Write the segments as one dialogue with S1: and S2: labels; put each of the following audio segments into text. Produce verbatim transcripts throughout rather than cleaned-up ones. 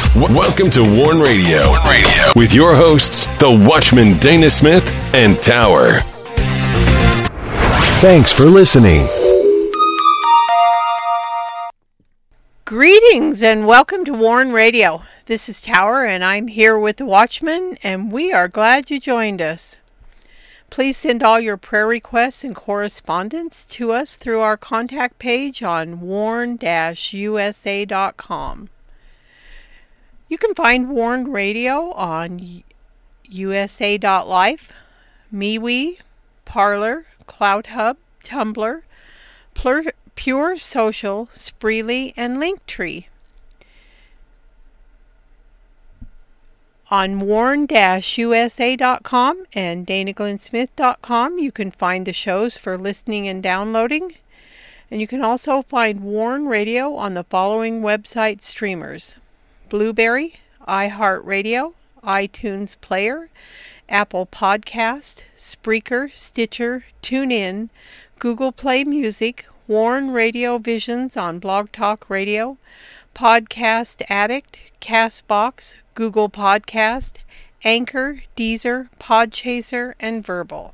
S1: W- welcome to Warn Radio. Warn Radio with your hosts, the Watchman Dana Smith and Tower. Thanks for listening.
S2: Greetings and welcome to Warn Radio. This is Tower and I'm here with the Watchman, and we are glad you joined us. Please send all your prayer requests and correspondence to us through our contact page on warn dash U S A dot com. You can find Warn Radio on U S A dot life, MeWe, Parler, CloudHub, Tumblr, Plur- Pure Social, Spreely, and Linktree. On warn dash U S A dot com and Dana Glenn Smith dot com you can find the shows for listening and downloading. And you can also find Warn Radio on the following website streamers: Blueberry, iHeartRadio, iTunes Player, Apple Podcast, Spreaker, Stitcher, TuneIn, Google Play Music, Warn Radio Visions on Blog Talk Radio, Podcast Addict, Castbox, Google Podcast, Anchor, Deezer, Podchaser, and Verbal.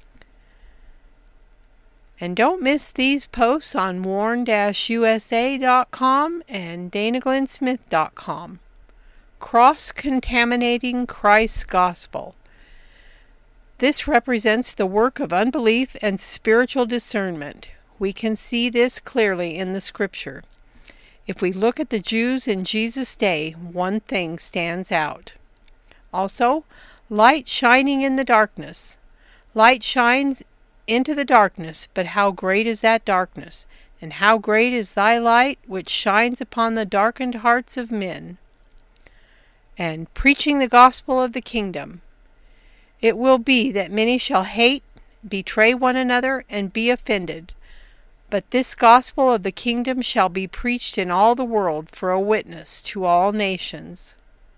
S2: And don't miss these posts on warn dash U S A dot com and Dana Glenn Smith dot com. Cross-contaminating Christ's Gospel. This represents the work of unbelief and spiritual discernment. We can see this clearly in the Scripture. If we look at the Jews in Jesus' day, one thing stands out. Also, light shining in the darkness. Light shines into the darkness, but how great is that darkness? And how great is thy light, which shines upon the darkened hearts of men? And preaching the gospel of the kingdom. It will be that many shall hate, betray one another, and be offended. But this gospel of the kingdom shall be preached in all the world for a witness to all nations.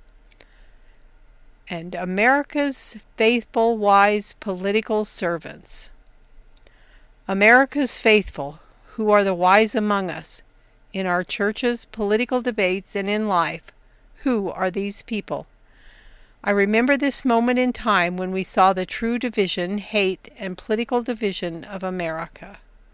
S2: And America's faithful, wise political servants. America's faithful, who are the wise among us, in our churches, political debates, and in life. Who are these people? I remember this moment in time when we saw the true division, hate, and political division of America.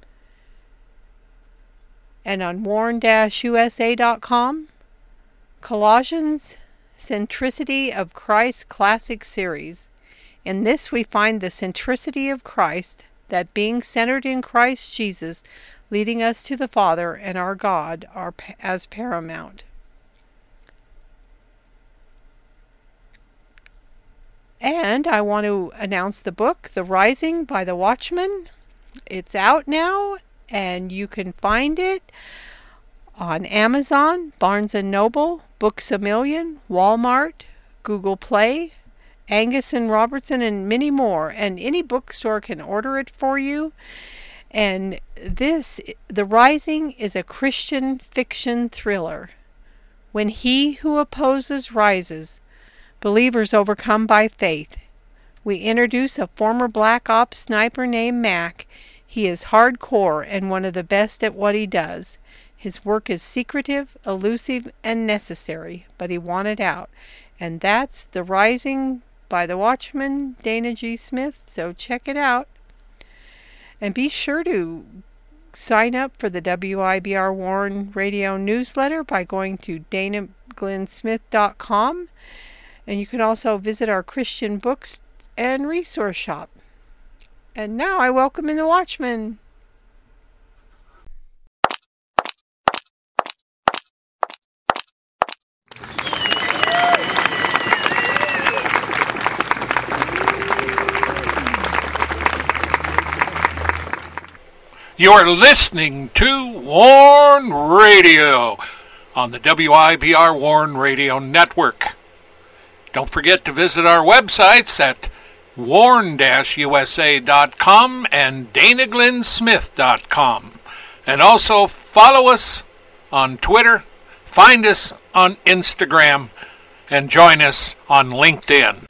S2: And on warn dash U S A dot com, Colossians Centricity of Christ Classic Series. In this we find the centricity of Christ, that being centered in Christ Jesus, leading us to the Father and our God are as paramount. And I want to announce the book, The Rising by the Watchman. It's out now, and you can find it on Amazon, Barnes and Noble, Books A Million, Walmart, Google Play, Angus and Robertson, and many more. And any bookstore can order it for you. And this, The Rising, is a Christian fiction thriller. When he who opposes rises, believers overcome by faith. We introduce a former Black Ops sniper named Mac. He is hardcore and one of the best at what he does. His work is secretive, elusive, and necessary, but he wanted out. And that's The Rising by the Watchman, Dana G. Smith, so check it out. And be sure to sign up for the W I B R Warn Radio newsletter by going to Dana Glenn Smith dot com. And you can also visit our Christian books and resource shop. And now I welcome in the Watchman.
S3: You're listening to Warn Radio on the W I B R Warn Radio Network. Don't forget to visit our websites at warn dash U S A dot com and Dana Glenn Smith dot com. And also follow us on Twitter, find us on Instagram, and join us on LinkedIn.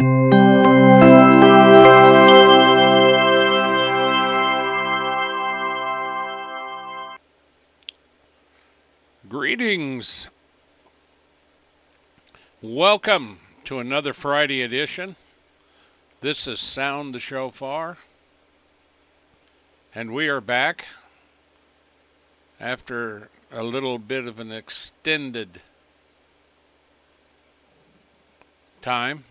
S3: Greetings. Welcome to another Friday edition. This is Sound the Shofar, and we are back after a little bit of an extended time,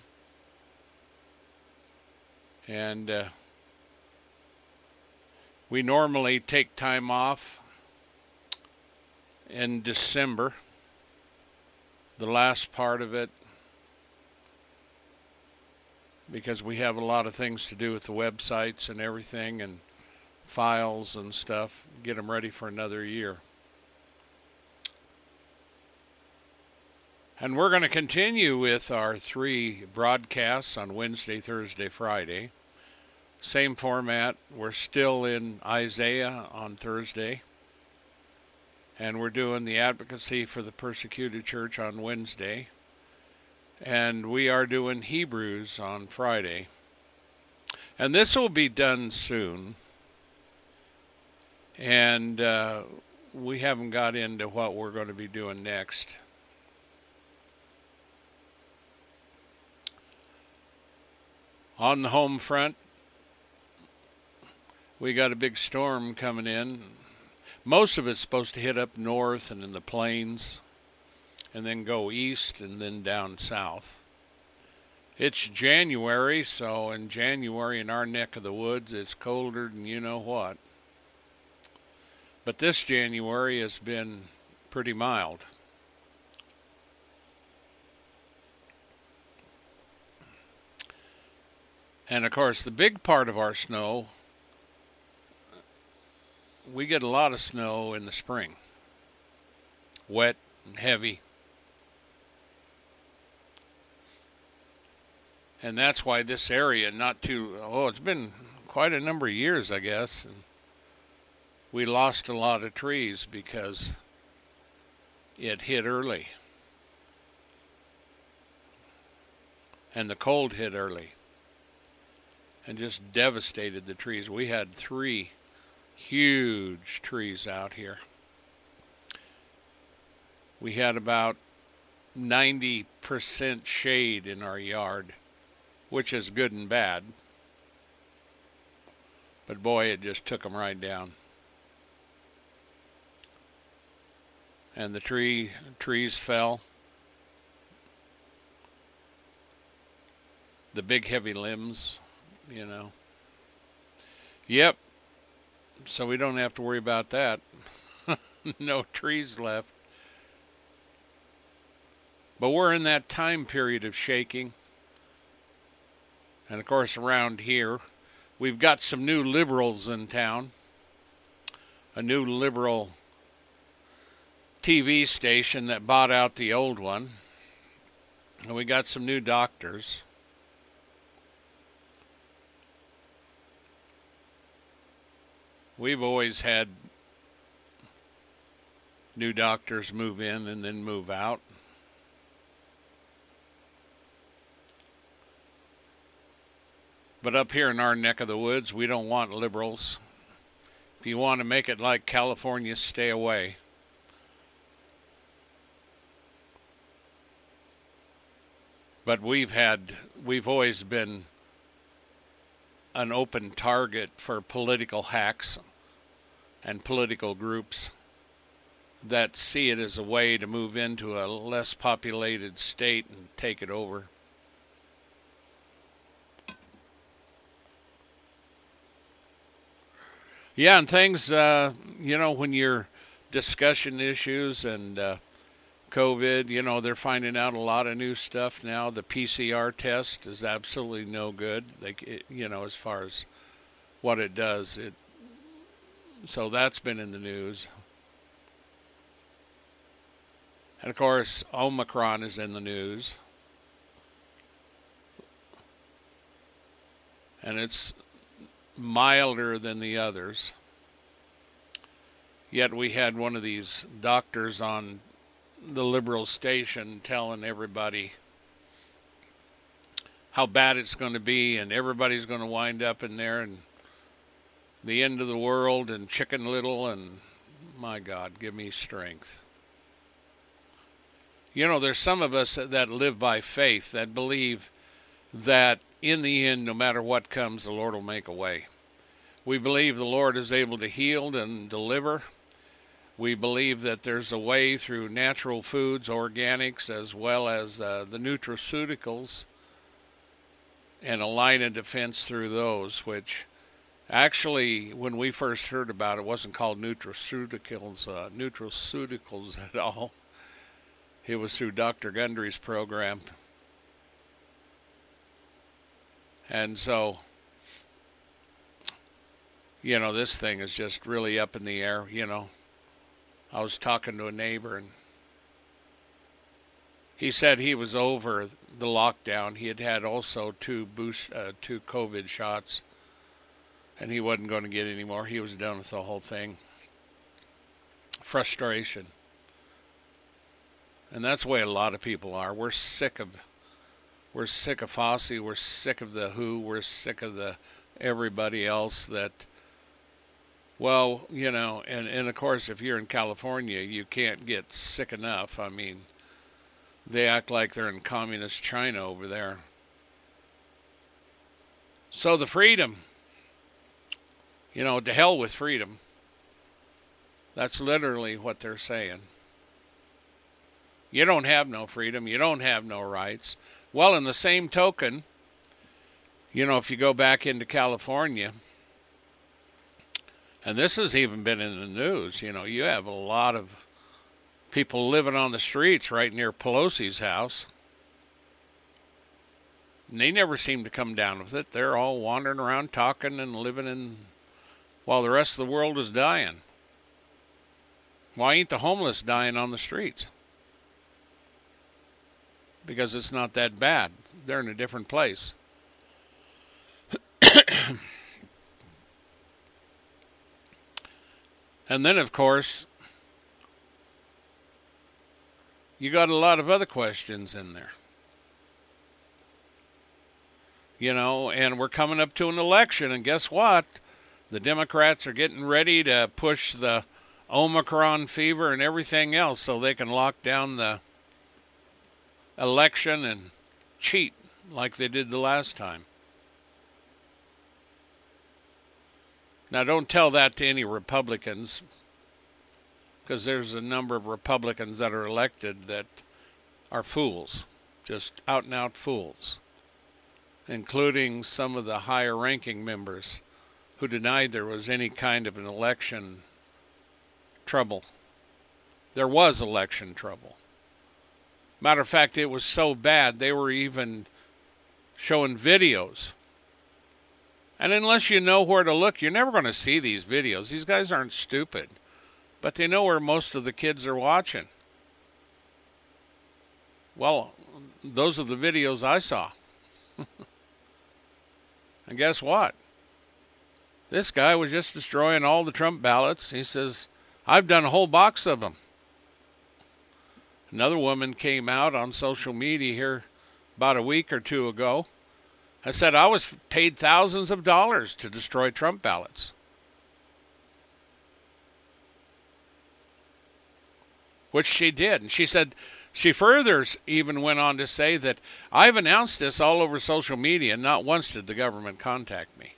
S3: and uh, we normally take time off in December, the last part of it, because we have a lot of things to do with the websites and everything and files and stuff, get them ready for another year. And we're going to continue with our three broadcasts on Wednesday, Thursday, Friday. Same format. We're still in Isaiah on Thursday. And we're doing the advocacy for the persecuted church on Wednesday. And we are doing Hebrews on Friday. And this will be done soon. And uh, we haven't got into what we're going to be doing next. On the home front, we got a big storm coming in. Most of it's supposed to hit up north and in the plains, and then go east and then down south. It's January, so in January in our neck of the woods, it's colder than you know what. But this January has been pretty mild. And of course, the big part of our snow, we get a lot of snow in the spring. Wet and heavy. And that's why this area, not too, oh, it's been quite a number of years, I guess. And we lost a lot of trees because it hit early. And the cold hit early. And just devastated the trees. We had three huge trees out here. We had about ninety percent shade in our yard, which is good and bad. But boy, it just took them right down. And the tree trees fell. The big heavy limbs, you know. Yep. So we don't have to worry about that. No trees left. But we're in that time period of shaking. And of course around here, we've got some new liberals in town. A new liberal T V station that bought out the old one. And we got some new doctors. We've always had new doctors move in and then move out. But up here in our neck of the woods, we don't want liberals. If you want to make it like California, stay away. But we've had, we've always been an open target for political hacks and political groups that see it as a way to move into a less populated state and take it over. Yeah, and things, uh, you know, when you're discussion issues and uh, COVID, you know, they're finding out a lot of new stuff now. The P C R test is absolutely no good. They, it, you know, as far as what it does, it. So that's been in the news. And of course, Omicron is in the news. And it's milder than the others. Yet we had one of these doctors on the liberal station telling everybody how bad it's going to be and everybody's going to wind up in there and the end of the world and Chicken Little and my God, give me strength. You know, there's some of us that live by faith, that believe that in the end, no matter what comes, the Lord will make a way. We believe the Lord is able to heal and deliver. We believe that there's a way through natural foods, organics, as well as uh, the nutraceuticals, and a line of defense through those, which actually, when we first heard about it, wasn't called nutraceuticals, uh, nutraceuticals at all. It was through Doctor Gundry's program. And so, you know, this thing is just really up in the air, you know. I was talking to a neighbor, and he said he was over the lockdown. He had had also two boost, uh, two COVID shots, and he wasn't going to get any more. He was done with the whole thing. Frustration. And that's the way a lot of people are. We're sick of, we're sick of Fauci. We're sick of the W H O. We're sick of the everybody else that, well, you know, and, and of course, if you're in California, you can't get sick enough. I mean, they act like they're in communist China over there. So the freedom, you know, to hell with freedom. That's literally what they're saying. You don't have no freedom. You don't have no rights. Well, in the same token, you know, if you go back into California, and this has even been in the news, you know, you have a lot of people living on the streets right near Pelosi's house. And they never seem to come down with it. They're all wandering around talking and living in, while the rest of the world is dying. Why ain't the homeless dying on the streets? Because it's not that bad. They're in a different place. And then, of course, you got a lot of other questions in there. You know, and we're coming up to an election, and guess what? The Democrats are getting ready to push the Omicron fever and everything else so they can lock down the election and cheat like they did the last time. Now, don't tell that to any Republicans, because there's a number of Republicans that are elected that are fools, just out-and-out fools, including some of the higher-ranking members who denied there was any kind of an election trouble. There was election trouble. Matter of fact, it was so bad, they were even showing videos. And unless you know where to look, you're never going to see these videos. These guys aren't stupid. But they know where most of the kids are watching. Well, those are the videos I saw. And guess what? This guy was just destroying all the Trump ballots. He says, I've done a whole box of them. Another woman came out on social media here about a week or two ago. I said I was paid thousands of dollars to destroy Trump ballots. Which she did. And she said, she further even went on to say that I've announced this all over social media, and not once did the government contact me.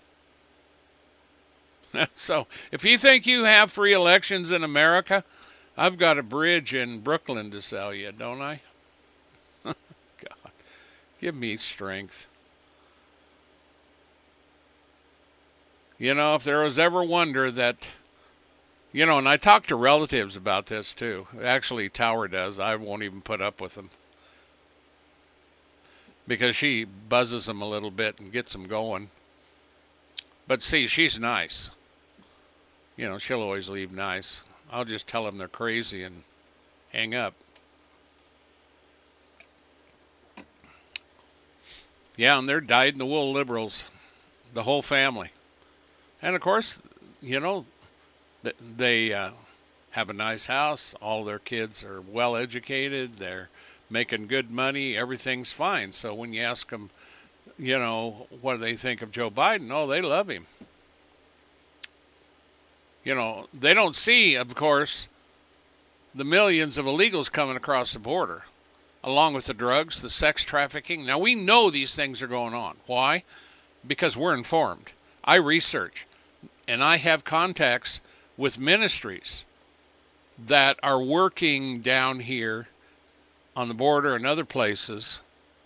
S3: So if you think you have free elections in America, I've got a bridge in Brooklyn to sell you, don't I? God, give me strength. You know, if there was ever wonder that, you know, and I talk to relatives about this too. Actually, Tower does. I won't even put up with them. Because she buzzes them a little bit and gets them going. But see, she's nice. You know, she'll always leave nice. I'll just tell them they're crazy and hang up. Yeah, and they're dyed-in-the-wool liberals. The whole family. And, of course, you know, they uh, have a nice house. All their kids are well-educated. They're making good money. Everything's fine. So when you ask them, you know, what do they think of Joe Biden? Oh, they love him. You know, they don't see, of course, the millions of illegals coming across the border. along with the drugs, the sex trafficking. Now, we know these things are going on. Why? Because we're informed. I research, and I have contacts with ministries that are working down here on the border and other places.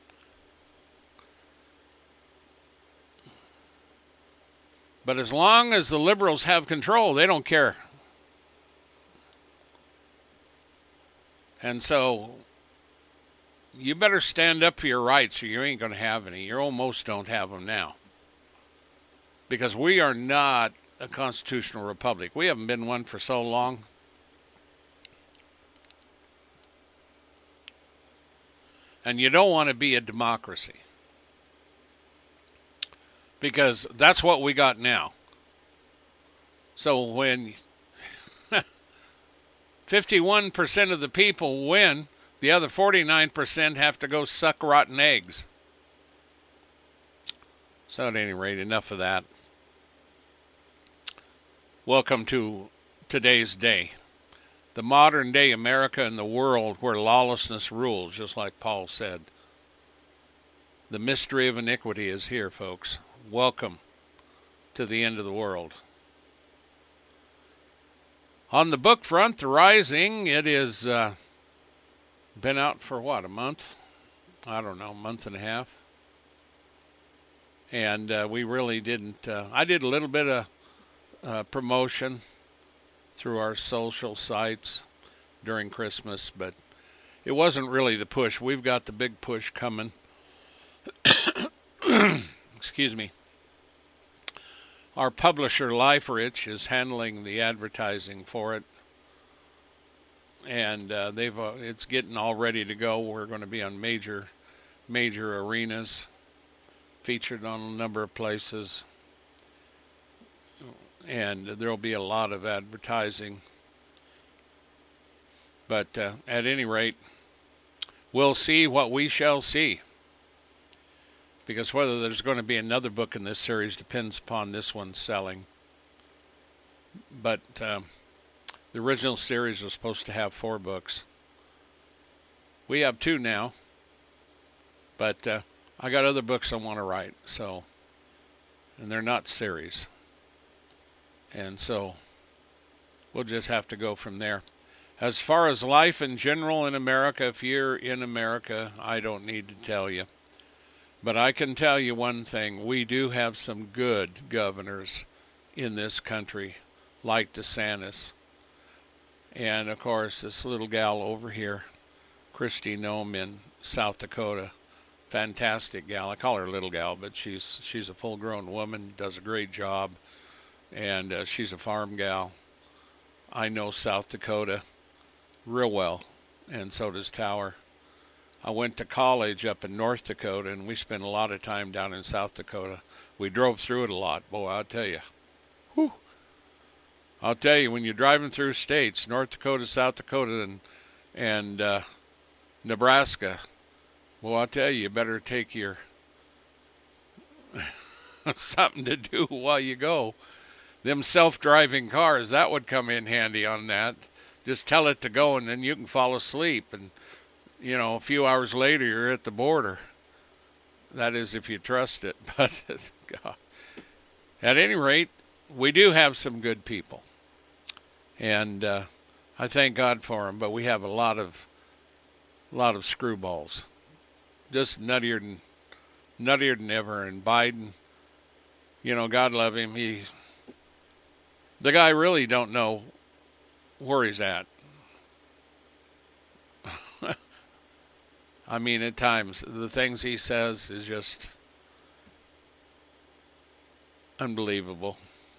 S3: But as long as the liberals have control, they don't care. And so you better stand up for your rights or you ain't going to have any. You almost don't have them now. Because we are not a constitutional republic. We haven't been one for so long. And you don't want to be a democracy. Because that's what we got now. So when fifty-one percent of the people win, the other forty-nine percent have to go suck rotten eggs. So at any rate, enough of that. Welcome to today's day. The modern day America and the world where lawlessness rules, just like Paul said. The mystery of iniquity is here, folks. Welcome to the end of the world. On the book front, The Rising, it has uh, been out for what, a month? I don't know, a month and a half. And uh, we really didn't, uh, I did a little bit of uh, promotion through our social sites during Christmas, but it wasn't really the push. We've got the big push coming. Excuse me. Our publisher, LifeRich, is handling the advertising for it, and uh, they've uh, it's getting all ready to go. We're going to be on major, major arenas, featured on a number of places, and there'll be a lot of advertising. But uh, at any rate, we'll see what we shall see. Because whether there's going to be another book in this series depends upon this one selling. But um, the original series was supposed to have four books. We have two now. But uh, I got other books I want to write. So, and they're not series. And so we'll just have to go from there. As far as life in general in America, if you're in America, I don't need to tell you. But I can tell you one thing. We do have some good governors in this country, like DeSantis. And, of course, this little gal over here, Kristi Noem in South Dakota, fantastic gal. I call her little gal, but she's she's a full-grown woman, does a great job, and uh, she's a farm gal. I know South Dakota real well, and so does Tower. I went to college up in North Dakota, and we spent a lot of time down in South Dakota. We drove through it a lot. Boy, I'll tell you. Whew. I'll tell you, when you're driving through states, North Dakota, South Dakota, and, and uh, Nebraska, well, I'll tell you, you better take your something to do while you go. Them self-driving cars, that would come in handy on that. Just tell it to go, and then you can fall asleep, and you know, a few hours later, you're at the border. That is, if you trust it. But God. At any rate, we do have some good people. And uh, I thank God for them. But we have a lot of, a lot of screwballs. Just nuttier than, nuttier than ever. And Biden, you know, God love him. He, the guy really don't know where he's at. I mean, at times, the things he says is just unbelievable.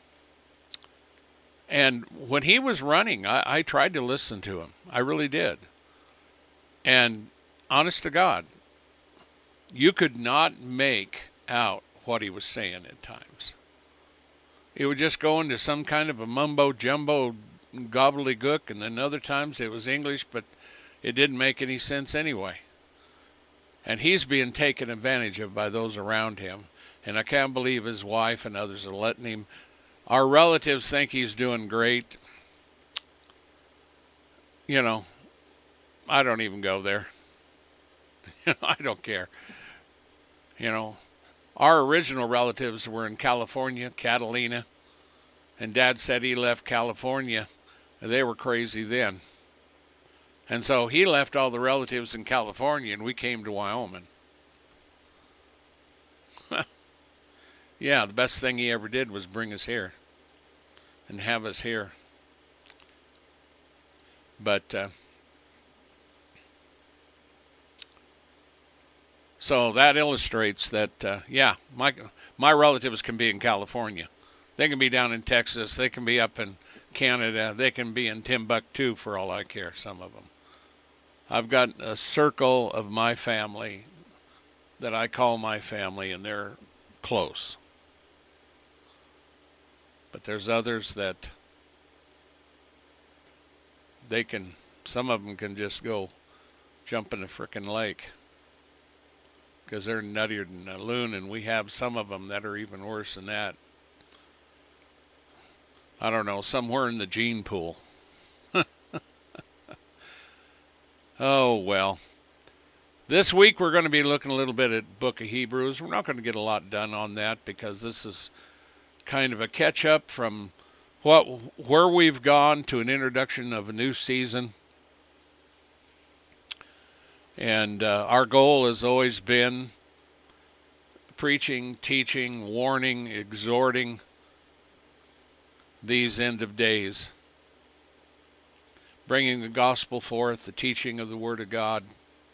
S3: And when he was running, I, I tried to listen to him. I really did. And honest to God, you could not make out what he was saying at times. He would just go into some kind of a mumbo-jumbo gobbledygook, and then other times it was English, but it didn't make any sense anyway. And he's being taken advantage of by those around him. And I can't believe his wife and others are letting him. Our relatives think he's doing great. You know, I don't even go there. I don't care. You know, our original relatives were in California, Catalina, and Dad said he left California. They were crazy then. And so he left all the relatives in California, and we came to Wyoming. Yeah, the best thing he ever did was bring us here and have us here. But, uh, so that illustrates that, uh, yeah, my my relatives can be in California. They can be down in Texas. They can be up in Canada. They can be in Timbuktu for all I care, some of them. I've got a circle of my family that I call my family, and they're close. But there's others that they can, some of them can just go jump in a frickin' lake because they're nuttier than a loon, and we have some of them that are even worse than that. I don't know, somewhere in the gene pool. Oh, well. This week we're going to be looking a little bit at Book of Hebrews. We're not going to get a lot done on that because this is kind of a catch-up from what where we've gone to an introduction of a new season. And uh, our goal has always been preaching, teaching, warning, exhorting these end of days, bringing the gospel forth, the teaching of the Word of God,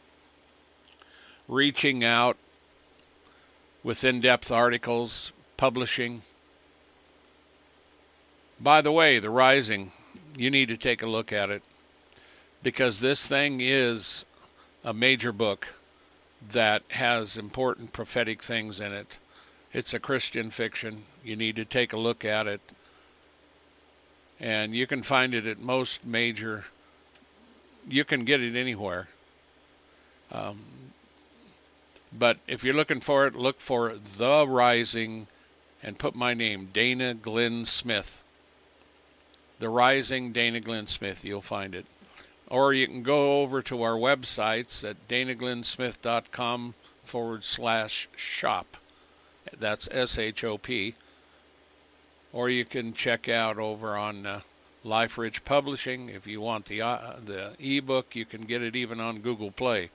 S3: reaching out with in-depth articles, publishing. By the way, The Rising, you need to take a look at it because this thing is a major book that has important prophetic things in it. It's a Christian fiction. You need to take a look at it. And you can find it at most major, you can get it anywhere. Um, but if you're looking for it, look for The Rising and put my name, Dana Glenn Smith. The Rising, Dana Glenn Smith, you'll find it. Or you can go over to our websites at danaglennsmith.com forward slash shop. That's S H O P. Or you can check out over on uh, Life Rich Publishing. If you want the uh, the ebook, you can get it even on Google Play.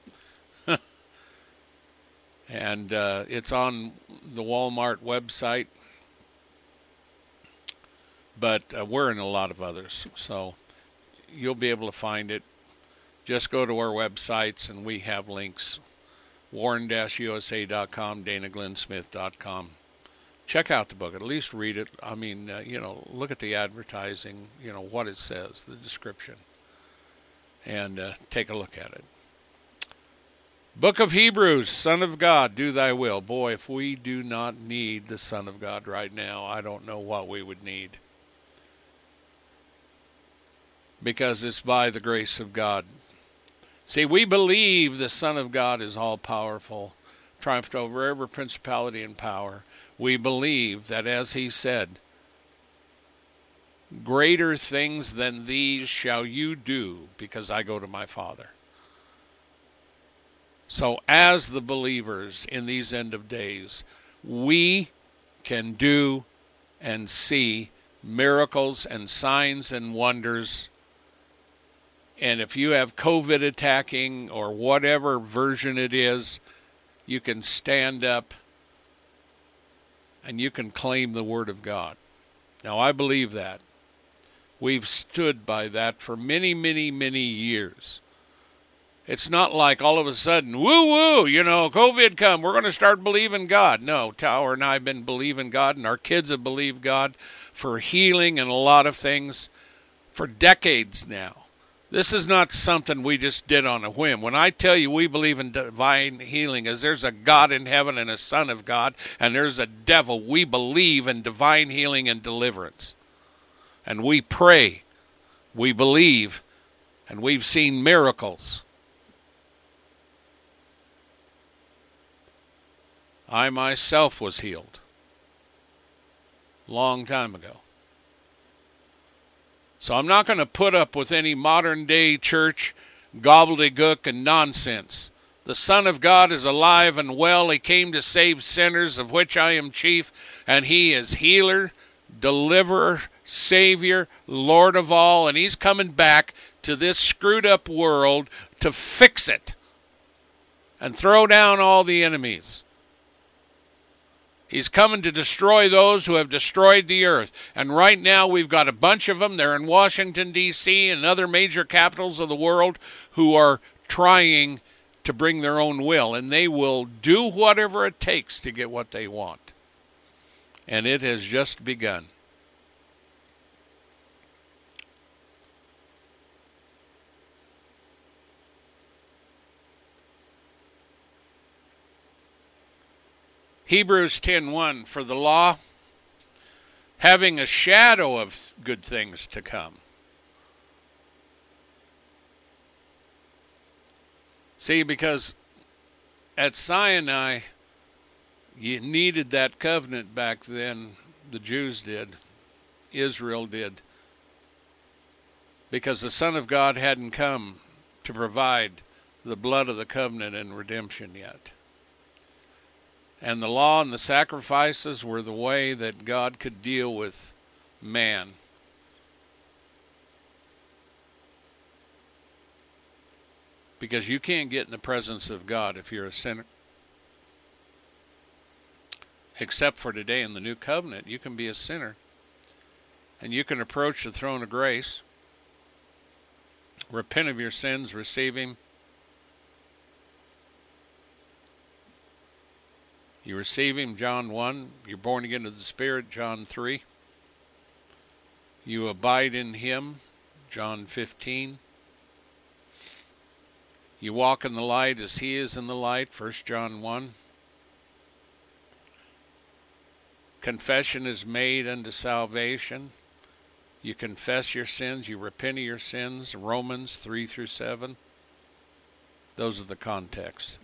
S3: And uh, it's on the Walmart website. But uh, we're in a lot of others, so you'll be able to find it. Just go to our websites, and we have links. warren dash u s a dot com, dana glenn smith dot com. Check out the book. At least read it. I mean, uh, you know, look at the advertising, you know, what it says, the description, and uh, take a look at it. Book of Hebrews, Son of God, do thy will. Boy, if we do not need the Son of God right now, I don't know what we would need. Because it's by the grace of God. See, we believe the Son of God is all-powerful, triumphed over every principality and power. We believe that, as he said, greater things than these shall you do, because I go to my Father. So as the believers in these end of days, we can do and see miracles and signs and wonders. And if you have COVID attacking or whatever version it is, you can stand up and you can claim the Word of God. Now, I believe that. We've stood by that for many, many, many years. It's not like all of a sudden, woo-woo, you know, COVID come, we're going to start believing God. No, Tower and I have been believing God, and our kids have believed God for healing and a lot of things for decades now. This is not something we just did on a whim. When I tell you we believe in divine healing, as there's a God in heaven and a Son of God, and there's a devil, we believe in divine healing and deliverance. And we pray, we believe, and we've seen miracles. I myself was healed long time ago. So I'm not going to put up with any modern day church gobbledygook and nonsense. The Son of God is alive and well. He came to save sinners, of which I am chief, and he is healer, deliverer, Savior, Lord of all, and he's coming back to this screwed up world to fix it and throw down all the enemies. He's coming to destroy those who have destroyed the earth. And right now we've got a bunch of them. They're in Washington, D C and other major capitals of the world who are trying to bring their own will. And they will do whatever it takes to get what they want. And it has just begun. Hebrews ten one, for the law, having a shadow of good things to come. See, because at Sinai, you needed that covenant back then. The Jews did. Israel did. Because the Son of God hadn't come to provide the blood of the covenant and redemption yet. And the law and the sacrifices were the way that God could deal with man. Because you can't get in the presence of God if you're a sinner. Except for today in the new covenant, you can be a sinner. And you can approach the throne of grace, repent of your sins, receive him. You receive him, John one. You're born again of the Spirit, John three. You abide in him, John fifteen. You walk in the light as he is in the light, First John one. Confession is made unto salvation. You confess your sins, you repent of your sins, Romans three through seven. Those are the contexts.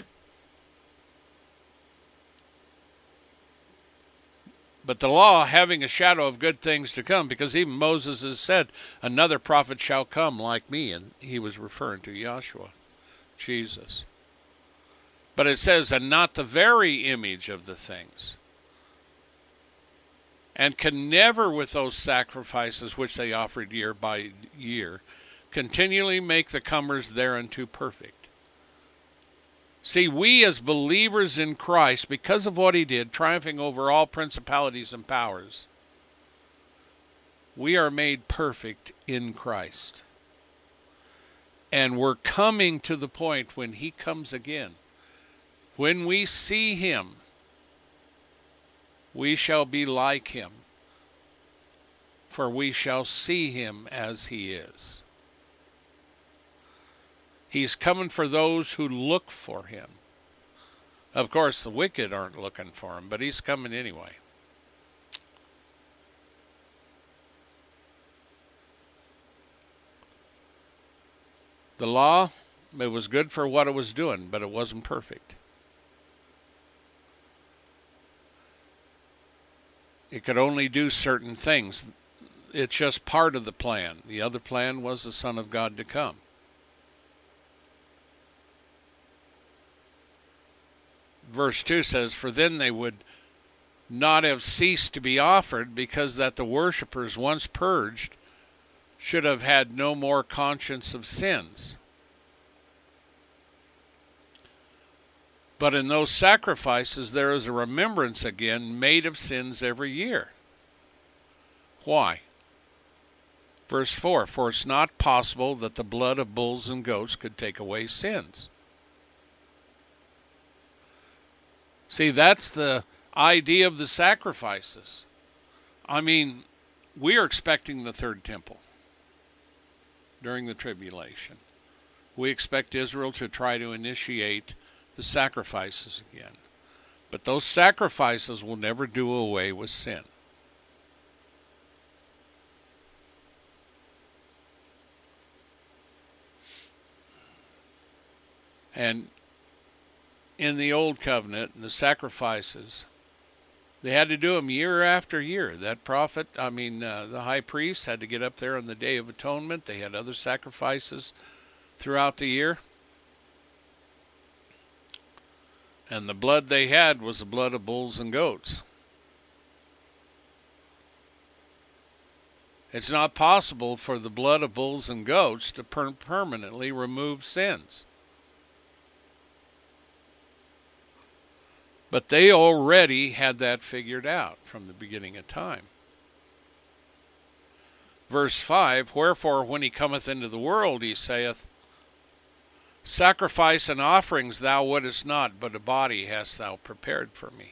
S3: But the law having a shadow of good things to come, because even Moses has said, another prophet shall come like me, and he was referring to Yahshua, Jesus. But it says, and not the very image of the things. And can never with those sacrifices which they offered year by year, continually make the comers thereunto perfect. See, we as believers in Christ, because of what he did, triumphing over all principalities and powers, we are made perfect in Christ. And we're coming to the point when he comes again. When we see him, we shall be like him, for we shall see him as he is. He's coming for those who look for him. Of course, the wicked aren't looking for him, but he's coming anyway. The law, it was good for what it was doing, but it wasn't perfect. It could only do certain things. It's just part of the plan. The other plan was the Son of God to come. Verse two says, for then they would not have ceased to be offered, because that the worshippers, once purged, should have had no more conscience of sins. But in those sacrifices there is a remembrance again made of sins every year. Why? Verse four, for it's not possible that the blood of bulls and goats could take away sins. See, that's the idea of the sacrifices. I mean, we are expecting the third temple during the tribulation. We expect Israel to try to initiate the sacrifices again. But those sacrifices will never do away with sin. And in the Old Covenant, the sacrifices, they had to do them year after year. That prophet, I mean, uh, the high priest had to get up there on the Day of Atonement. They had other sacrifices throughout the year.
S4: And the blood they had was the blood of bulls and goats. It's not possible for the blood of bulls and goats to per- permanently remove sins. But they already had that figured out from the beginning of time. Verse five, wherefore when he cometh into the world, he saith, sacrifice and offerings thou wouldest not, but a body hast thou prepared for me.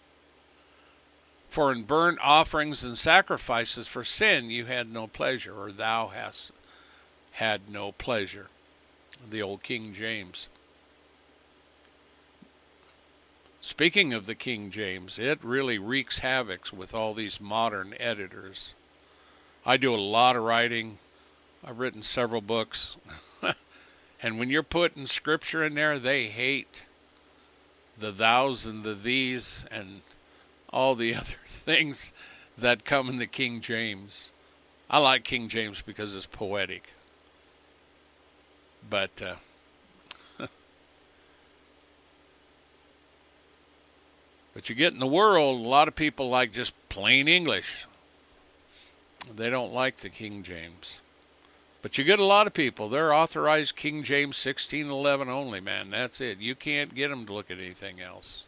S4: For in burnt offerings and sacrifices for sin you had no pleasure, or thou hast had no pleasure. The old King James. Speaking of the King James, it really wreaks havoc with all these modern editors. I do a lot of writing. I've written several books. And when you're putting scripture in there, they hate the thous and the these and all the other things that come in the King James. I like King James because it's poetic. But uh, but you get in the world, a lot of people like just plain English. They don't like the King James. But you get a lot of people, they're authorized King James sixteen eleven only, man. That's it. You can't get them to look at anything else.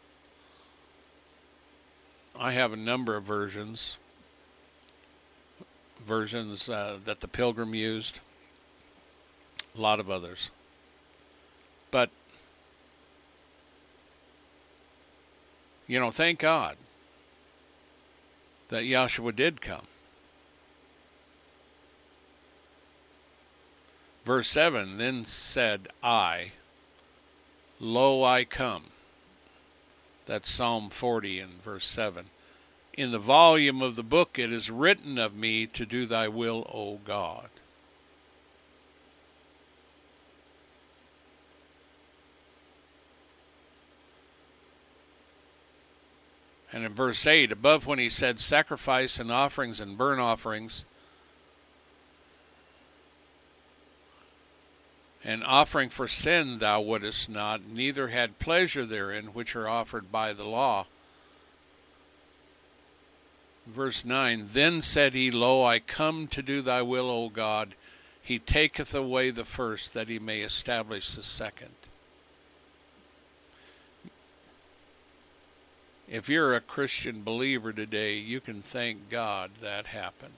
S4: I have a number of versions. Versions uh, that the Pilgrim used. A lot of others. But, you know, thank God that Yahshua did come. Verse seven, then said I, lo, I come. That's Psalm forty and verse seven. In the volume of the book it is written of me to do thy will, O God. And in verse eight, above when he said sacrifice and offerings and burnt offerings, and offering for sin thou wouldest not, neither had pleasure therein, which are offered by the law. Verse nine, then said he, lo, I come to do thy will, O God. He taketh away the first, that he may establish the second. If you're a Christian believer today, you can thank God that happened.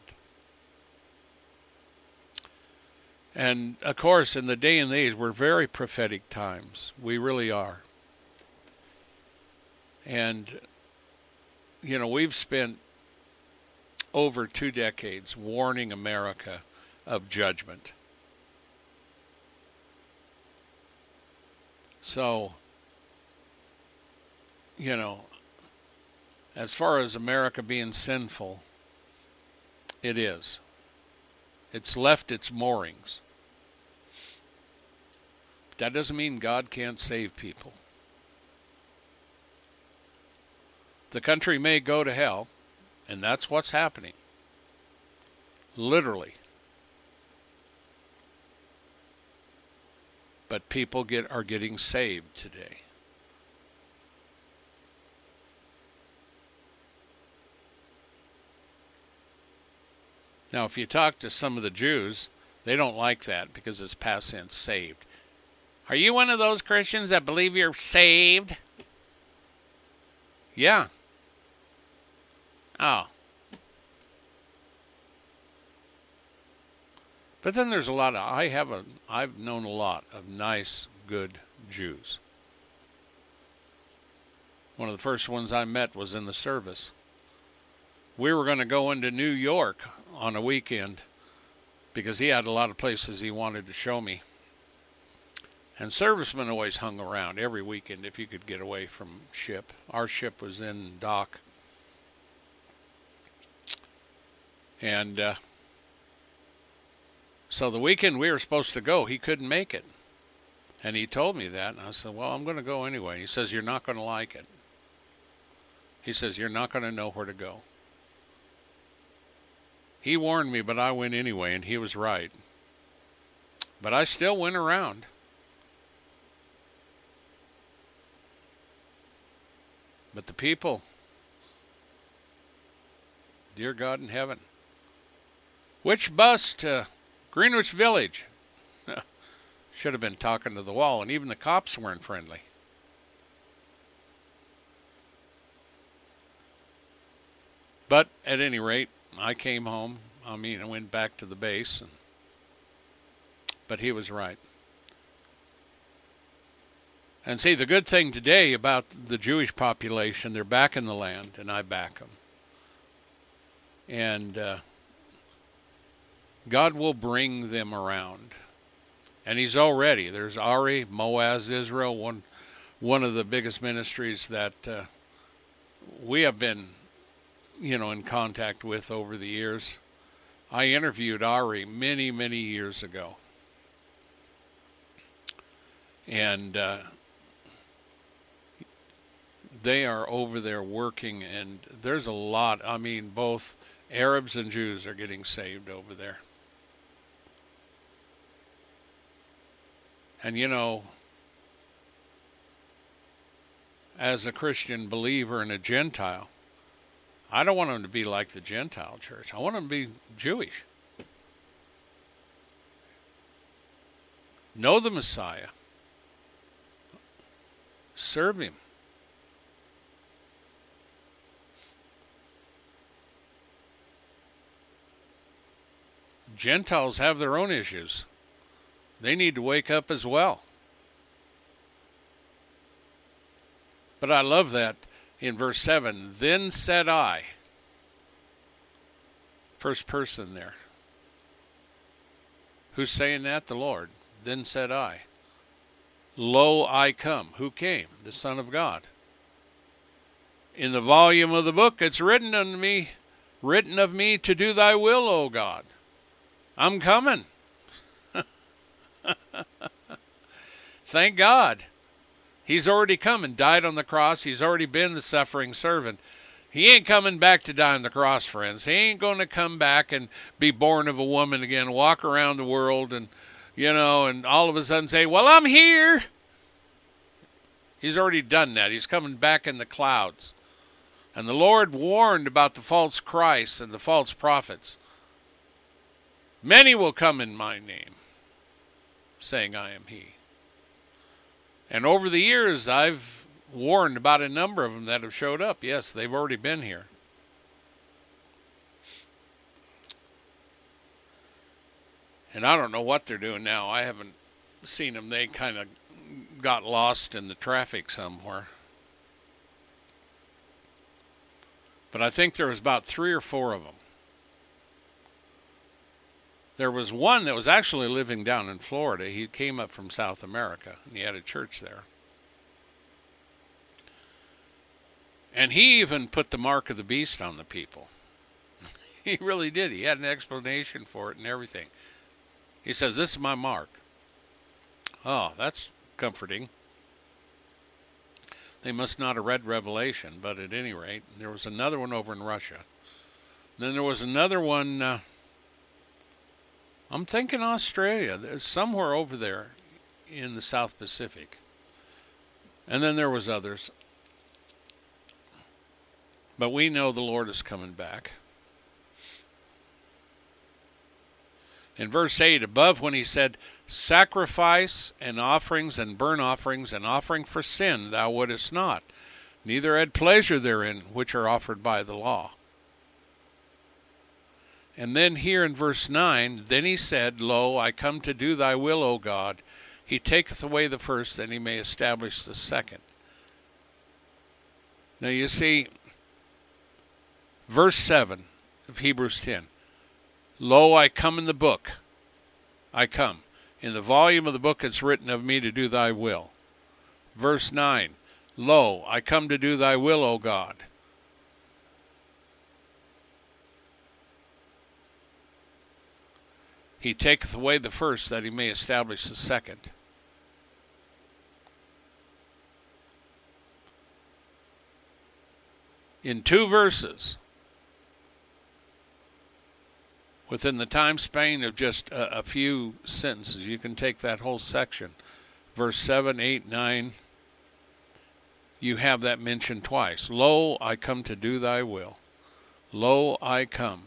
S4: And, of course, in the day and age, we're very prophetic times. We really are. And, you know, we've spent over two decades warning America of judgment. So, you know, as far as America being sinful, it is. It's left its moorings. That doesn't mean God can't save people. The country may go to hell, and that's what's happening. Literally. But people get are getting saved today. Now, if you talk to some of the Jews, they don't like that because it's past tense, saved. Are you one of those Christians that believe you're saved? Yeah. Oh. But then there's a lot of, I have a, I've known a lot of nice, good Jews. One of the first ones I met was in the service. We were going to go into New York on a weekend because he had a lot of places he wanted to show me. And servicemen always hung around every weekend if you could get away from ship. Our ship was in dock. And uh, so the weekend we were supposed to go, he couldn't make it. And he told me that. And I said, well, I'm going to go anyway. He says, you're not going to like it. He says, you're not going to know where to go. He warned me, but I went anyway, and he was right. But I still went around. But the people, dear God in heaven, which bus to Greenwich Village? Should have been talking to the wall, and even the cops weren't friendly. But at any rate, I came home. I mean, I went back to the base. And, but he was right. And see, the good thing today about the Jewish population, they're back in the land, and I back them. And uh, God will bring them around. And he's already. There's Ari, Moaz, Israel, one, one of the biggest ministries that uh, we have been, you know, in contact with over the years. I interviewed Ari many, many years ago. And uh, they are over there working, and there's a lot. I mean, both Arabs and Jews are getting saved over there. And you know, as a Christian believer and a Gentile, I don't want them to be like the Gentile church. I want them to be Jewish. Know the Messiah. Serve him. Gentiles have their own issues. They need to wake up as well. But I love that in verse seven. Then said I. First person there. Who's saying that? The Lord. Then said I. Lo, I come. Who came? The Son of God. In the volume of the book it's written unto me, written of me to do thy will, O God. I'm coming. Thank God. He's already come and died on the cross. He's already been the suffering servant. He ain't coming back to die on the cross, friends. He ain't going to come back and be born of a woman again, walk around the world and, you know, and all of a sudden say, well, I'm here. He's already done that. He's coming back in the clouds. And the Lord warned about the false Christ and the false prophets. Many will come in my name, saying I am he. And over the years, I've warned about a number of them that have showed up. Yes, they've already been here. And I don't know what they're doing now. I haven't seen them. They kind of got lost in the traffic somewhere. But I think there was about three or four of them. There was one that was actually living down in Florida. He came up from South America, and he had a church there. And he even put the mark of the beast on the people. He really did. He had an explanation for it and everything. He says, this is my mark. Oh, that's comforting. They must not have read Revelation, but at any rate, there was another one over in Russia. Then there was another one... Uh, I'm thinking Australia. There's somewhere over there in the South Pacific. And then there was others. But we know the Lord is coming back. In verse eight, above when he said, sacrifice and offerings and burnt offerings and offering for sin thou wouldest not, neither had pleasure therein, which are offered by the law. And then here in verse nine, then he said, lo, I come to do thy will, O God. He taketh away the first, that he may establish the second. Now you see, verse seven of Hebrews ten. Lo, I come in the book. I come. In the volume of the book it's written of me to do thy will. Verse nine. Lo, I come to do thy will, O God. He taketh away the first, that he may establish the second. In two verses, within the time span of just a, a few sentences, you can take that whole section, verse seven, eight, nine. you have that mentioned twice. Lo, I come to do thy will. Lo, I come.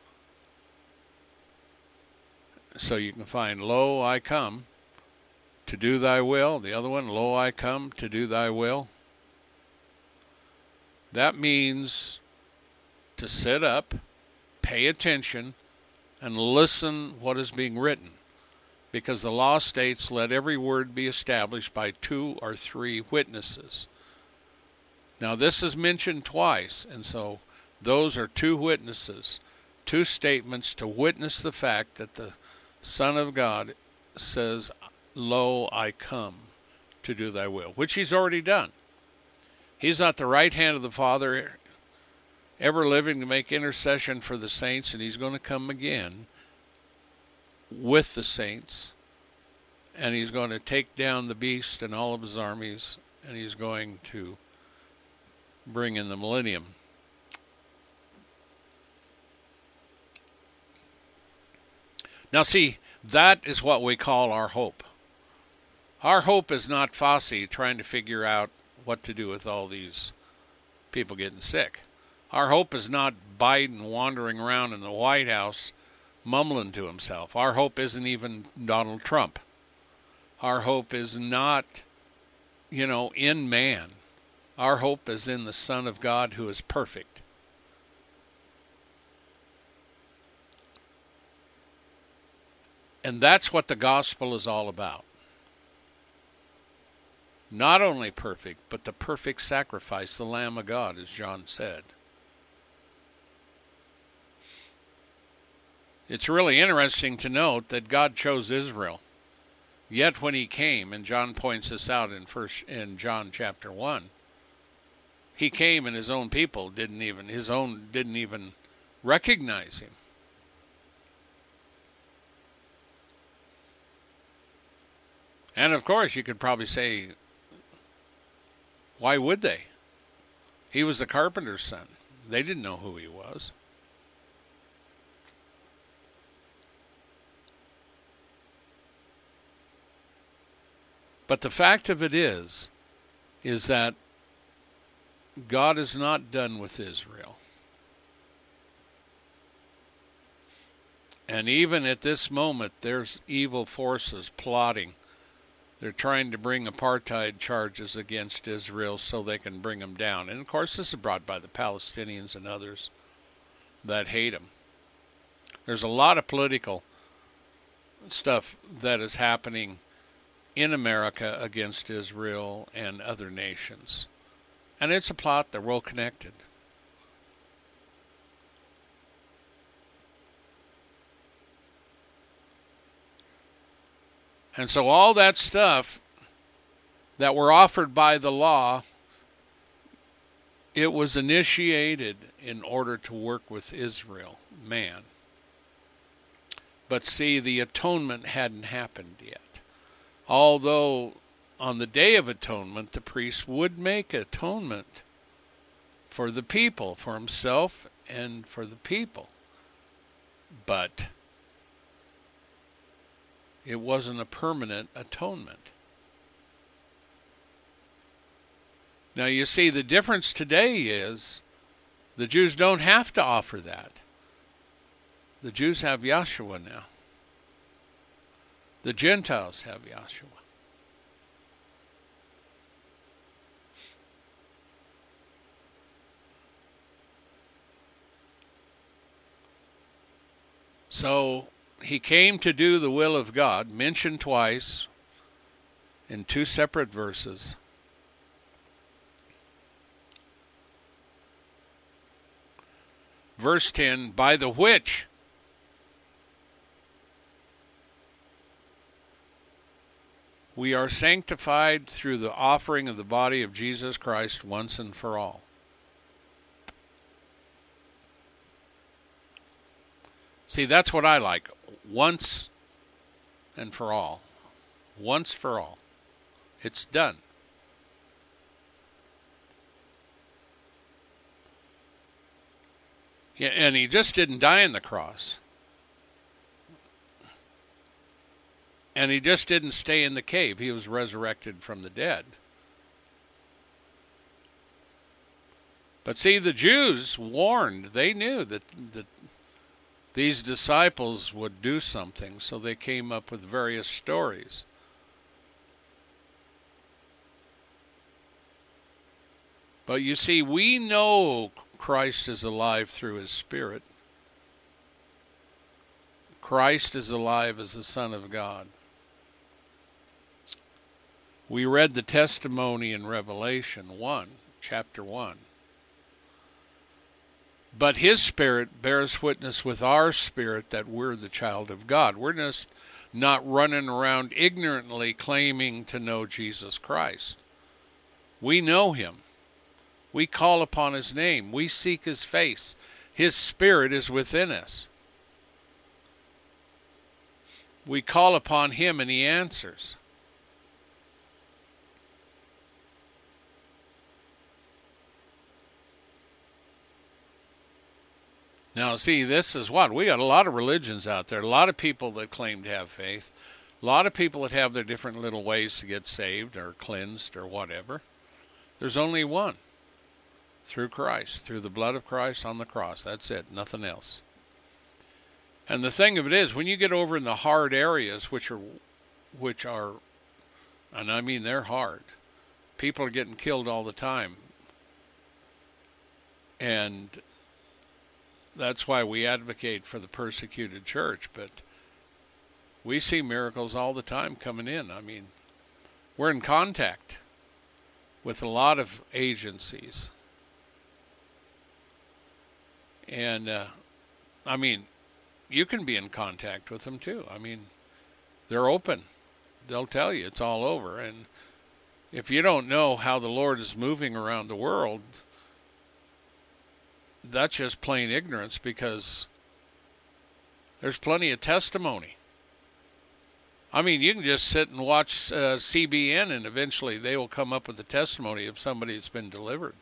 S4: So you can find, lo, I come to do thy will. The other one, lo, I come to do thy will. That means to sit up, pay attention, and listen what is being written. Because the law states, let every word be established by two or three witnesses. Now this is mentioned twice, and so those are two witnesses, two statements to witness the fact that the Son of God says, lo, I come to do thy will, which he's already done. He's at the right hand of the Father, ever living to make intercession for the saints, and he's going to come again with the saints, and he's going to take down the beast and all of his armies, and he's going to bring in the millennium. Now see, that is what we call our hope. Our hope is not Fossey trying to figure out what to do with all these people getting sick. Our hope is not Biden wandering around in the White House mumbling to himself. Our hope isn't even Donald Trump. Our hope is not, you know, in man. Our hope is in the Son of God who is perfect. And that's what the gospel is all about. Not only perfect, but the perfect sacrifice, the Lamb of God, as John said. It's really interesting to note that God chose Israel. Yet when he came, and John points this out in first in John chapter one, he came and his own people didn't even his own didn't even recognize him. And of course you could probably say, why would they? He was the carpenter's son. They didn't know who he was. But the fact of it is, is that God is not done with Israel. And even at this moment, there's evil forces plotting. They're trying to bring apartheid charges against Israel so they can bring them down. And of course, this is brought by the Palestinians and others that hate them. There's a lot of political stuff that is happening in America against Israel and other nations. And it's a plot. They're well connected. And so all that stuff that were offered by the law, it was initiated in order to work with Israel, man. But see, the atonement hadn't happened yet. Although on the Day of Atonement, the priest would make atonement for the people, for himself and for the people. But it wasn't a permanent atonement. Now you see, the difference today is the Jews don't have to offer that. The Jews have Yahshua now. The Gentiles have Yahshua. So he came to do the will of God, mentioned twice in two separate verses. Verse ten, by the which we are sanctified through the offering of the body of Jesus Christ once and for all. See, that's what I like. Once and for all. Once for all. It's done. Yeah, and he just didn't die on the cross. And he just didn't stay in the cave. He was resurrected from the dead. But see, the Jews warned. They knew that, that these disciples would do something, so they came up with various stories. But you see, we know Christ is alive through his Spirit. Christ is alive as the Son of God. We read the testimony in Revelation one, chapter one. But his Spirit bears witness with our spirit that we're the child of God. We're just not running around ignorantly claiming to know Jesus Christ. We know him. We call upon his name. We seek his face. His Spirit is within us. We call upon him and he answers. Now, see, this is what? We got a lot of religions out there, a lot of people that claim to have faith, a lot of people that have their different little ways to get saved or cleansed or whatever. There's only one, through Christ, through the blood of Christ on the cross. That's it, nothing else. And the thing of it is, when you get over in the hard areas, which are, which are, and I mean they're hard, people are getting killed all the time. And that's why we advocate for the persecuted church, but we see miracles all the time coming in. I mean, we're in contact with a lot of agencies. And, uh, I mean, you can be in contact with them too. I mean, they're open. They'll tell you it's all over. And if you don't know how the Lord is moving around the world, that's just plain ignorance, because there's plenty of testimony. I mean, you can just sit and watch uh, C B N, and eventually they will come up with the testimony of somebody that's been delivered.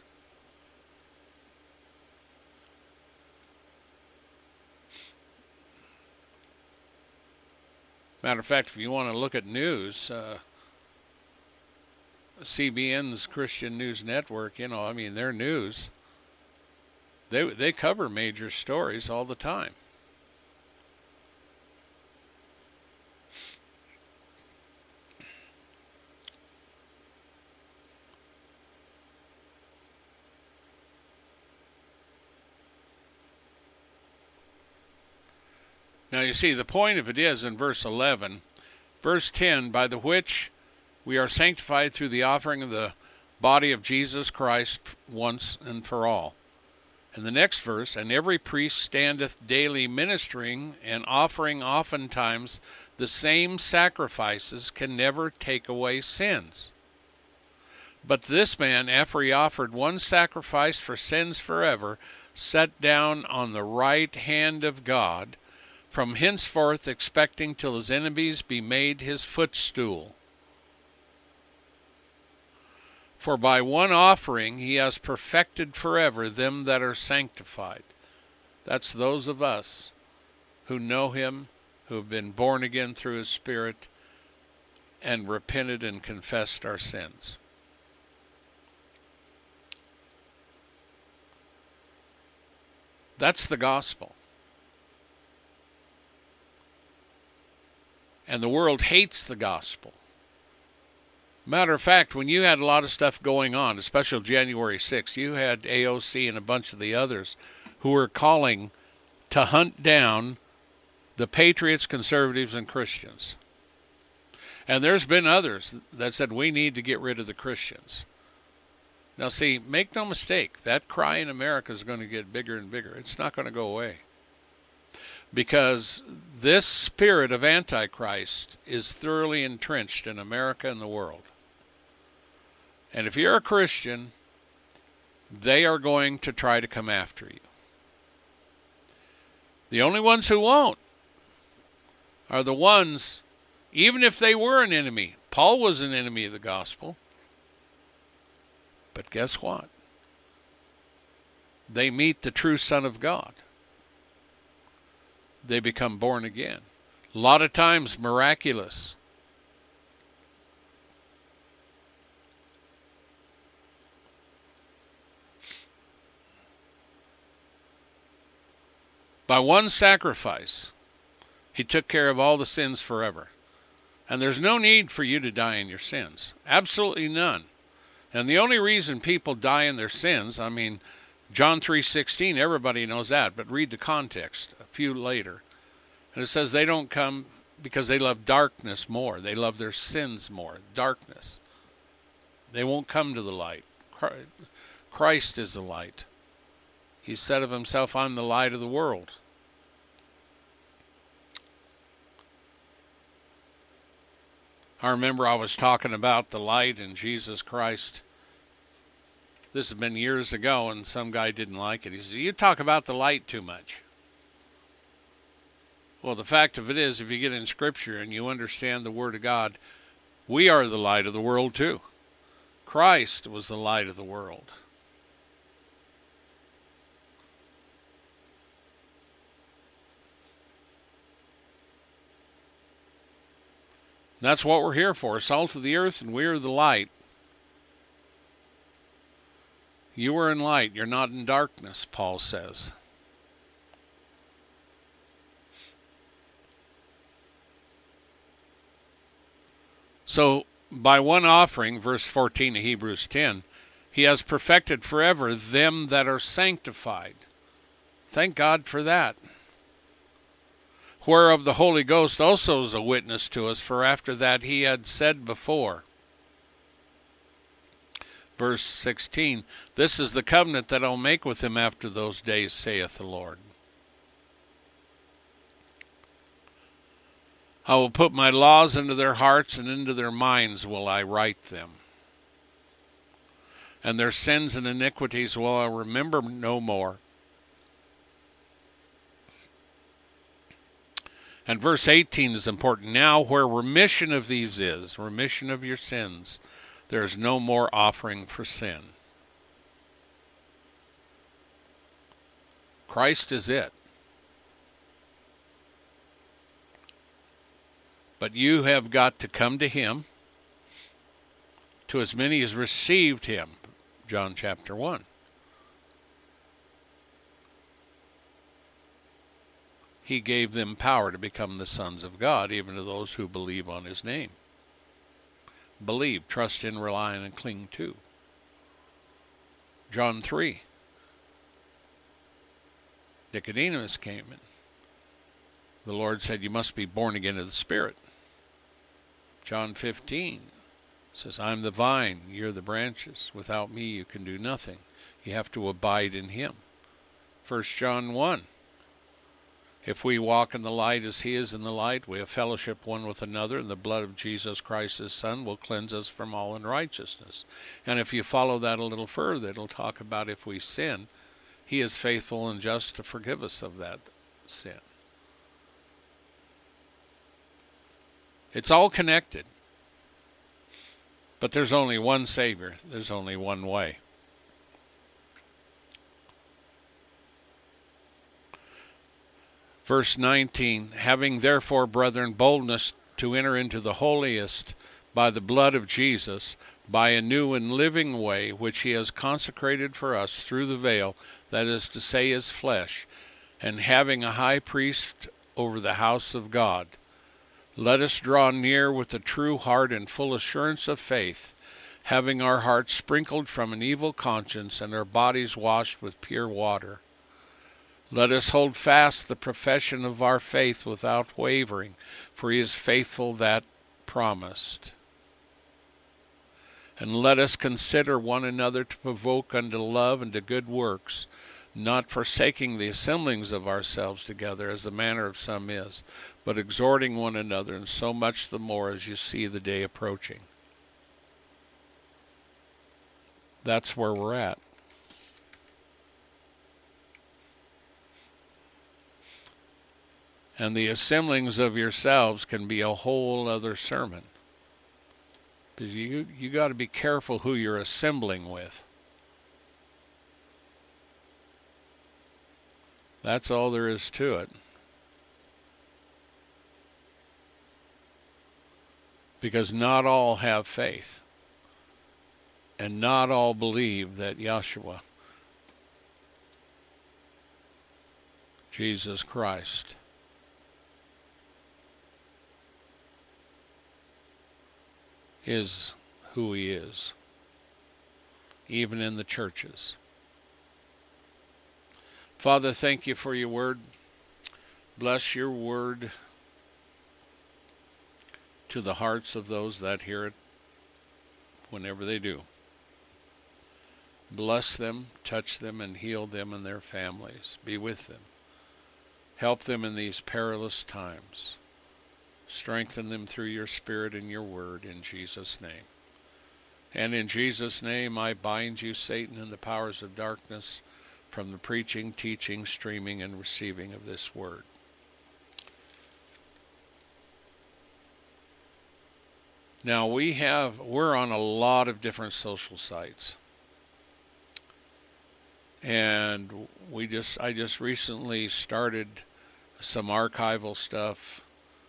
S4: Matter of fact, if you want to look at news, uh, C B N's Christian News Network, you know, I mean, their news, They they cover major stories all the time. Now you see, the point of it is in verse eleven, verse ten, by the which we are sanctified through the offering of the body of Jesus Christ once and for all. In the next verse, and every priest standeth daily ministering and offering oftentimes the same sacrifices, can never take away sins. But this man, after he offered one sacrifice for sins forever, sat down on the right hand of God, from henceforth expecting till his enemies be made his footstool. For by one offering he has perfected forever them that are sanctified. That's those of us who know him, who have been born again through his Spirit, and repented and confessed our sins. That's the gospel. And the world hates the gospel. Matter of fact, when you had a lot of stuff going on, especially January sixth, you had A O C and a bunch of the others who were calling to hunt down the patriots, conservatives, and Christians. And there's been others that said we need to get rid of the Christians. Now see, make no mistake, that cry in America is going to get bigger and bigger. It's not going to go away. Because this spirit of Antichrist is thoroughly entrenched in America and the world. And if you're a Christian, they are going to try to come after you. The only ones who won't are the ones, even if they were an enemy. Paul was an enemy of the gospel. But guess what? They meet the true Son of God. They become born again. A lot of times miraculous. By one sacrifice, he took care of all the sins forever. And there's no need for you to die in your sins. Absolutely none. And the only reason people die in their sins, I mean, John three sixteen, everybody knows that, but read the context a few later. And it says they don't come because they love darkness more. They love their sins more, darkness. They won't come to the light. Christ is the light. He said of himself, I'm the light of the world. I remember I was talking about the light in Jesus Christ. This has been years ago, and some guy didn't like it. He said, you talk about the light too much. Well, the fact of it is, if you get in Scripture and you understand the Word of God, we are the light of the world too. Christ was the light of the world. That's what we're here for, salt of the earth, and we are the light. You are in light, you're not in darkness, Paul says. So, by one offering, verse fourteen of Hebrews ten, he has perfected forever them that are sanctified. Thank God for that. Whereof the Holy Ghost also is a witness to us, for after that he had said before. Verse sixteen, this is the covenant that I'll make with them after those days, saith the Lord. I will put my laws into their hearts, and into their minds will I write them. And their sins and iniquities will I remember no more. And verse eighteen is important. Now where remission of these is, remission of your sins, there is no more offering for sin. Christ is it. But you have got to come to him, to as many as received him. John chapter one. He gave them power to become the sons of God, even to those who believe on his name. Believe, trust in, rely on, and cling to. John three. Nicodemus came in. The Lord said, you must be born again of the Spirit. John fifteen says, I'm the vine, you're the branches. Without me you can do nothing. You have to abide in him. First John one. If we walk in the light as he is in the light, we have fellowship one with another, and the blood of Jesus Christ, his Son, will cleanse us from all unrighteousness. And if you follow that a little further, it'll talk about if we sin, he is faithful and just to forgive us of that sin. It's all connected. But there's only one Savior. There's only one way. Verse nineteen, having therefore, brethren, boldness to enter into the holiest by the blood of Jesus, by a new and living way, which he has consecrated for us through the veil, that is to say, his flesh, and having a high priest over the house of God, let us draw near with a true heart and full assurance of faith, having our hearts sprinkled from an evil conscience and our bodies washed with pure water. Let us hold fast the profession of our faith without wavering, for he is faithful that promised. And let us consider one another to provoke unto love and to good works, not forsaking the assemblings of ourselves together, as the manner of some is, but exhorting one another, and so much the more as you see the day approaching. That's where we're at. And the assemblings of yourselves can be a whole other sermon. Because you you got to be careful who you're assembling with. That's all there is to it. Because not all have faith. And not all believe that Yeshua, Jesus Christ. Is who he is, even in the churches. Father, thank you for your word. Bless your word to the hearts of those that hear it whenever they do. Bless them, touch them, and heal them and their families. Be with them. Help them in these perilous times. Strengthen them through your Spirit and your word in Jesus' name. And in Jesus' name I bind you, Satan, and the powers of darkness from the preaching, teaching, streaming, and receiving of this word. Now we have, we're on a lot of different social sites. And we just, I just recently started some archival stuff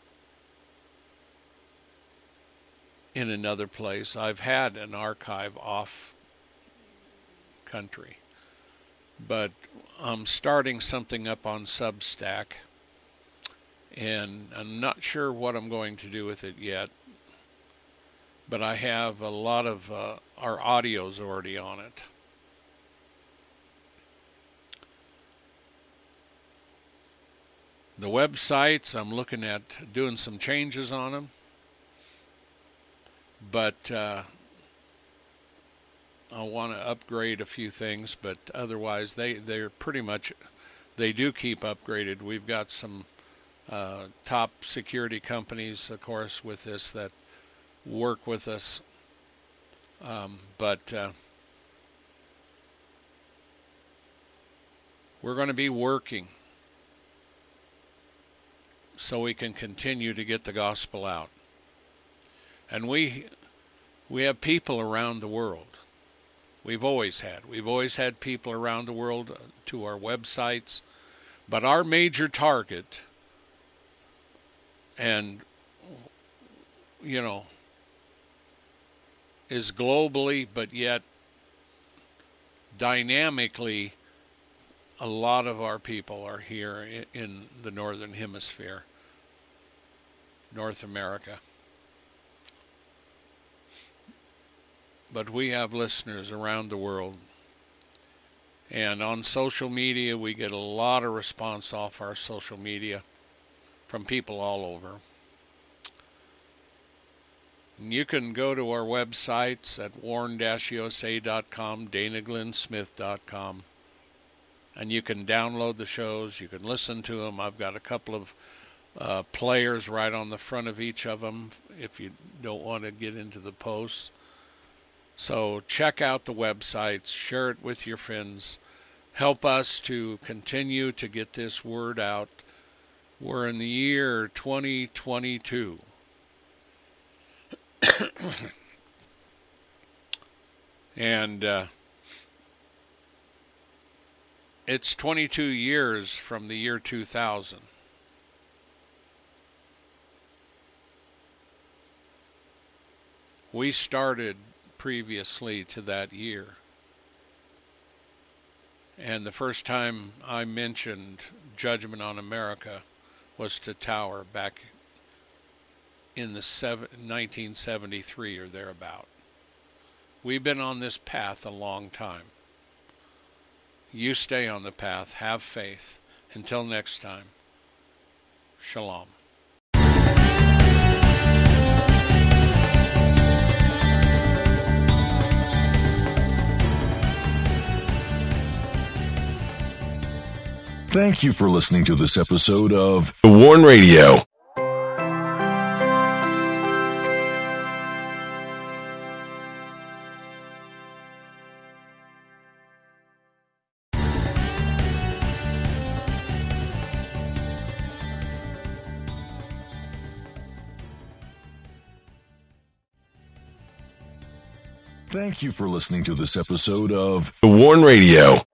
S4: in another place. I've had an archive off country, but I'm starting something up on Substack, and I'm not sure what I'm going to do with it yet, but I have a lot of uh, our audios already on it. The websites, I'm looking at doing some changes on them. But uh, I want to upgrade a few things, but otherwise they, they're pretty much, they do keep upgraded. We've got some uh, top security companies, of course, with this that work with us. Um, but uh, we're going to be working so we can continue to get the gospel out. And we we have people around the world. We've always had. We've always had people around the world to our websites. But our major target, and, you know, is globally, but yet dynamically, a lot of our people are here in the Northern Hemisphere, North America. But we have listeners around the world. And on social media, we get a lot of response off our social media from people all over. And you can go to our websites at warn dash u s a dot com, dana glenn smith dot com, and you can download the shows. You can listen to them. I've got a couple of uh, players right on the front of each of them if you don't want to get into the posts. So check out the websites, share it with your friends, help us to continue to get this word out. We're in the year twenty twenty-two. And uh, it's twenty-two years from the year two thousand. We started previously to that year. And the first time I mentioned Judgment on America was to Tower back in the nineteen seventy-three or thereabout. We've been on this path a long time. You stay on the path, have faith. Until next time, shalom.
S1: Thank you for listening to this episode of The Warn Radio. Thank you for listening to this episode of The Warn Radio.